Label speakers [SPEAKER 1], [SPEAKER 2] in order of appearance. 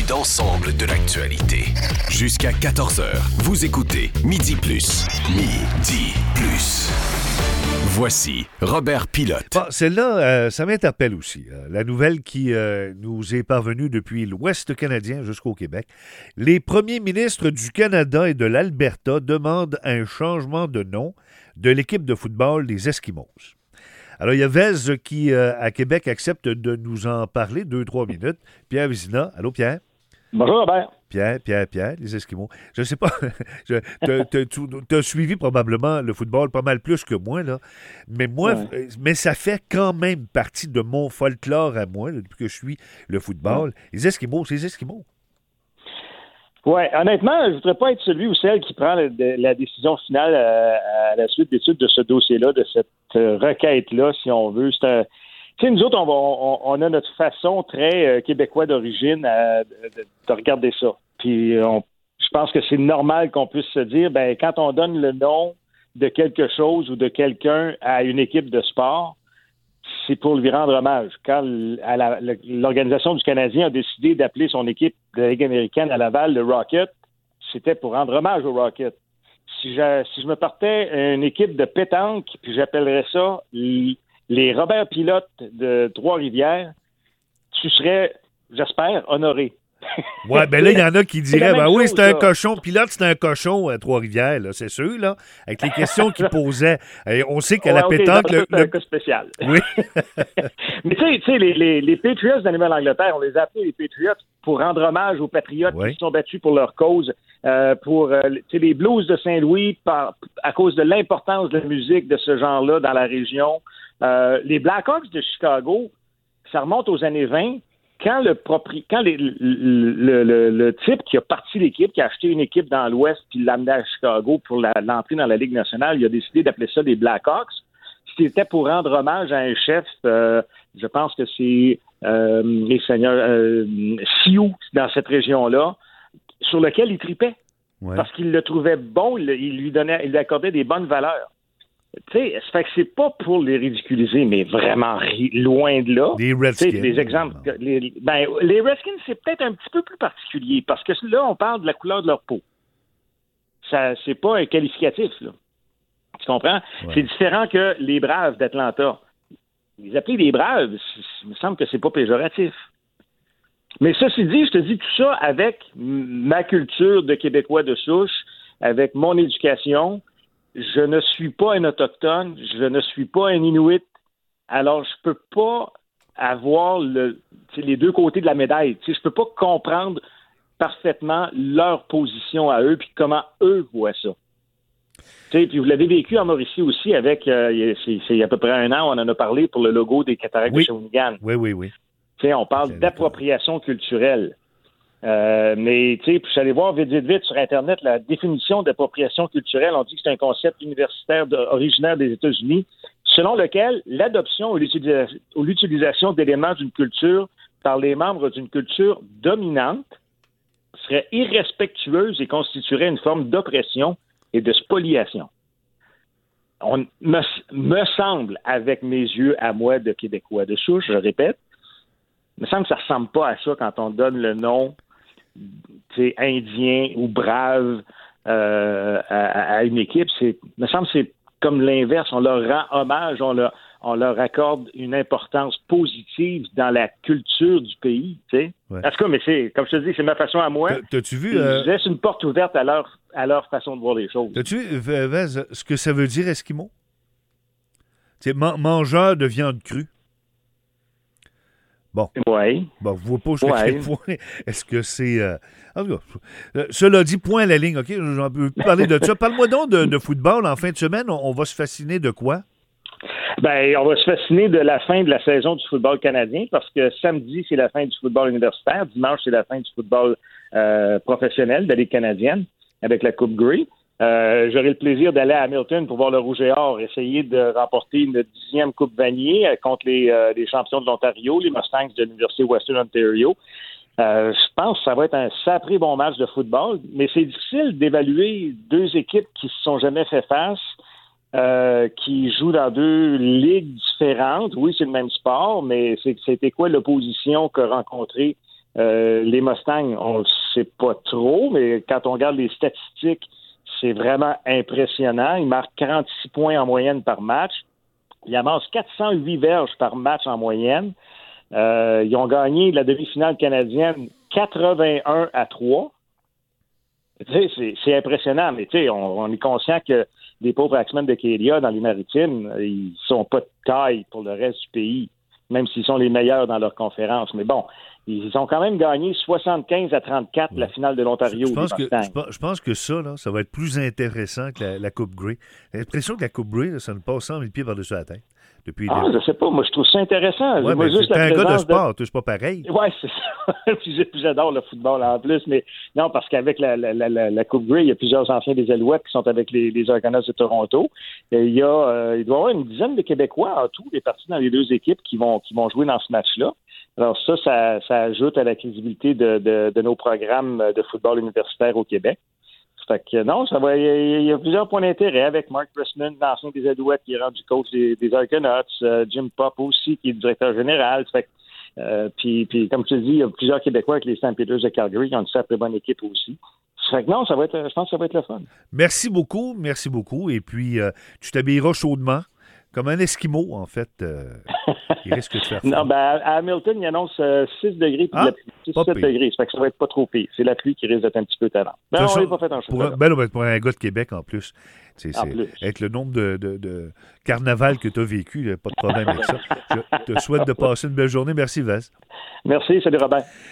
[SPEAKER 1] d'ensemble de l'actualité. Jusqu'à 14h, vous écoutez Midi Plus. Midi Plus. Voici Robert Pilote.
[SPEAKER 2] Bon, celle-là, ça m'interpelle aussi. La nouvelle qui nous est parvenue depuis l'Ouest canadien jusqu'au Québec. Les premiers ministres du Canada et de l'Alberta demandent un changement de nom de l'équipe de football des Eskimos. Alors, il y a Vez qui, à Québec, accepte de nous en parler 2-3 minutes. Pierre Vizina. Allô, Pierre?
[SPEAKER 3] Bonjour, Robert.
[SPEAKER 2] Pierre, les Esquimaux. Je ne sais pas, tu as suivi probablement le football pas mal plus que moi, là. Mais moi, mais ça fait quand même partie de mon folklore à moi, là, depuis que je suis le football. Les Esquimaux, c'est les Esquimaux.
[SPEAKER 3] Oui, honnêtement, je ne voudrais pas être celui ou celle qui prend la décision finale à la suite d'études de ce dossier-là, de cette requête-là, si on veut. Tu sais, nous autres, on a notre façon très québécois d'origine de regarder ça. Puis, je pense que c'est normal qu'on puisse se dire, ben, quand on donne le nom de quelque chose ou de quelqu'un à une équipe de sport, c'est pour lui rendre hommage. Quand l'Organisation du Canadien a décidé d'appeler son équipe de la Ligue américaine à Laval le Rocket, c'était pour rendre hommage au Rocket. Si je me partais une équipe de pétanque, puis j'appellerais ça les Robert Pilote de Trois-Rivières, tu serais, j'espère, honoré.
[SPEAKER 2] Ouais, ben là, il y en a qui diraient, ben oui, c'est un cochon. Pilote, c'est un cochon à Trois-Rivières, là, c'est sûr, là. Avec les questions qu'il posait. Et on sait qu'à la pétanque...
[SPEAKER 3] C'est un cas spécial.
[SPEAKER 2] Oui.
[SPEAKER 3] Mais tu sais, les Patriots de la Nouvelle-Angleterre, on les a appelés les Patriots pour rendre hommage aux Patriotes qui se sont battus pour leur cause, pour les Blues de Saint-Louis, à cause de l'importance de la musique de ce genre-là dans la région. Les Blackhawks de Chicago, ça remonte aux années 20, quand le type qui a parti l'équipe, qui a acheté une équipe dans l'Ouest puis l'a amené à Chicago pour l'entrée dans la Ligue nationale, il a décidé d'appeler ça les Blackhawks. C'était pour rendre hommage à un chef, je pense que c'est les seigneurs Sioux dans cette région-là, sur lequel il tripait. Ouais. Parce qu'il le trouvait bon, il lui accordait des bonnes valeurs. Tu sais, ça fait que c'est pas pour les ridiculiser, mais vraiment loin de là.
[SPEAKER 2] Les Redskins.
[SPEAKER 3] Des exemples. Les Redskins, c'est peut-être un petit peu plus particulier, parce que là, on parle de la couleur de leur peau. Ça, c'est pas un qualificatif, là. Tu comprends? Ouais. C'est différent que les Braves d'Atlanta. Les appeler les Braves, il me semble que c'est pas péjoratif. Mais ceci dit, je te dis tout ça avec ma culture de Québécois de souche, avec mon éducation. Je ne suis pas un Autochtone, je ne suis pas un Inuit, alors je peux pas avoir les deux côtés de la médaille. Je peux pas comprendre parfaitement leur position à eux puis comment eux voient ça. Puis vous l'avez vécu en Mauricie aussi avec, il y a à peu près 1 an, on en a parlé pour le logo des cataractes de Shawinigan.
[SPEAKER 2] Oui.
[SPEAKER 3] On parle d'appropriation culturelle. Mais, tu sais, je suis allé voir vite sur Internet la définition d'appropriation culturelle. On dit que c'est un concept universitaire originaire des États-Unis, selon lequel l'adoption ou l'utilisation d'éléments d'une culture par les membres d'une culture dominante serait irrespectueuse et constituerait une forme d'oppression et de spoliation. On me semble, avec mes yeux à moi de Québécois de souche, je répète, me semble que ça ressemble pas à ça quand on donne le nom indien ou brave à une équipe. Me semble que c'est comme l'inverse. On leur rend hommage, on leur accorde une importance positive dans la culture du pays. Ouais. En tout cas, mais comme je te dis, c'est ma façon à moi.
[SPEAKER 2] T'as-tu vu?
[SPEAKER 3] Je laisse une porte ouverte à leur façon de voir les choses.
[SPEAKER 2] T'as-tu vu, Vez, ce que ça veut dire, Esquimau? C'est mangeur de viande crue. Bon.
[SPEAKER 3] Oui.
[SPEAKER 2] Bon, vous pas jusqu'à quel point est-ce que c'est... En tout cas, cela dit, point à la ligne, OK? J'en peux plus parler de ça. Parle-moi donc de football en fin de semaine. On va se fasciner de quoi?
[SPEAKER 3] Ben, on va se fasciner de la fin de la saison du football canadien parce que samedi, c'est la fin du football universitaire. Dimanche, c'est la fin du football professionnel de la Ligue canadienne avec la Coupe Grey. J'aurai le plaisir d'aller à Hamilton pour voir le Rouge et Or essayer de remporter une 10e Coupe Vanier contre les champions de l'Ontario, les Mustangs de l'Université Western Ontario. Je pense que ça va être un sacré bon match de football, mais c'est difficile d'évaluer deux équipes qui se sont jamais fait face, qui jouent dans deux ligues différentes. Oui, c'est le même sport, mais c'était quoi l'opposition qu'a rencontré Les Mustangs, on le sait pas trop, mais quand on regarde les statistiques, c'est vraiment impressionnant. Ils marquent 46 points en moyenne par match. Ils amassent 408 verges par match en moyenne. Ils ont gagné la demi-finale canadienne 81-3. C'est impressionnant, mais on est conscient que les pauvres Axemen de Cadia dans les Maritimes, ils sont pas de taille pour le reste du pays, même s'ils sont les meilleurs dans leur conférence. Mais bon, ils ont quand même gagné 75-34 la finale de l'Ontario.
[SPEAKER 2] Je pense que ça va être plus intéressant que la Coupe Grey. J'ai l'impression que la Coupe Grey, ça nous passe 100 000 pieds par-dessus la tête.
[SPEAKER 3] Je sais pas. Moi, je trouve ça intéressant.
[SPEAKER 2] Ouais, mais c'est un gars de sport, c'est pas pareil.
[SPEAKER 3] Oui, c'est ça. Puis j'adore le football en plus. Mais non, parce qu'avec la Coupe Grey, il y a plusieurs anciens des Alouettes qui sont avec les Argonauts de Toronto. Et il doit y avoir une dizaine de Québécois en tout, les partis dans les deux équipes qui vont jouer dans ce match-là. Alors ça ajoute à la crédibilité de nos programmes de football universitaire au Québec. Fait que non, il y a plusieurs points d'intérêt avec Mark Pressman, l'ancien des Alouettes, qui est rendu coach des Argonauts, Jim Pop aussi, qui est le directeur général. Fait que, puis comme tu dis, il y a plusieurs Québécois avec les Stampeders de Calgary qui ont une sacrée bonne équipe aussi. Fait que non, je pense que ça va être le fun.
[SPEAKER 2] Merci beaucoup. Et puis, tu t'habilleras chaudement. Comme un Esquimau, en fait, il risque de faire froid.
[SPEAKER 3] Non, à Hamilton, il annonce 6 degrets puis de la pluie. 7 degrés. Ça fait que ça va être pas trop pire. C'est la pluie qui risque d'être un petit peu talent. Mais on n'est pas fait en chose.
[SPEAKER 2] Pour un gars de Québec, en plus. Avec le nombre de carnavals que tu as vécu, il n'y a pas de problème avec ça. Je te souhaite de passer une belle journée. Merci, Vaz.
[SPEAKER 3] Merci, salut Robert.